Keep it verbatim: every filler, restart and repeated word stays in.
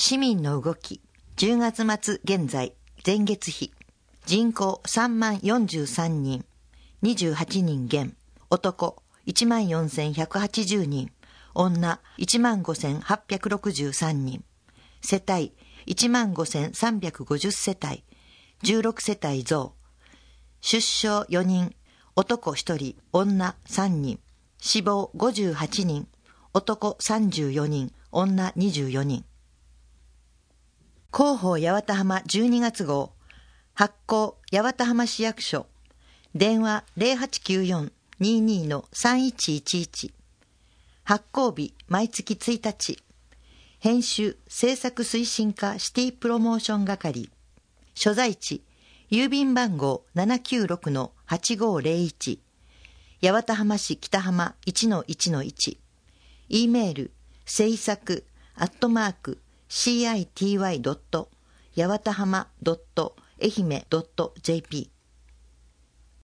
市民の動き、じゅうがつ末現在、前月比、人口さんまんよんじゅうさんにん、にじゅうはちにん減、男いちまんよんせんひゃくはちじゅうにん、女いちまんごせんはっぴゃくろくじゅうさんにん、世帯いちまんごせんさんびゃくごじゅう世帯、じゅうろく世帯増、出生よにん、男ひとり、女さんにん、死亡ごじゅうはちにん、男さんじゅうよにん、女にじゅうよにん。広報八幡浜じゅうにがつ号、発行八幡浜市役所、電話 ゼロはちきゅうよん にーにー のさんいちいちいち、発行日毎月ついたち、編集制作推進課シティプロモーション係、所在地郵便番号 ななきゅうろくのはちごーぜろいち、八幡浜市北浜 いちのいちのいち、E メール制作アットマーク シーアイティーワイ ドット 八幡浜 ドット 愛媛 ドット ジェーピー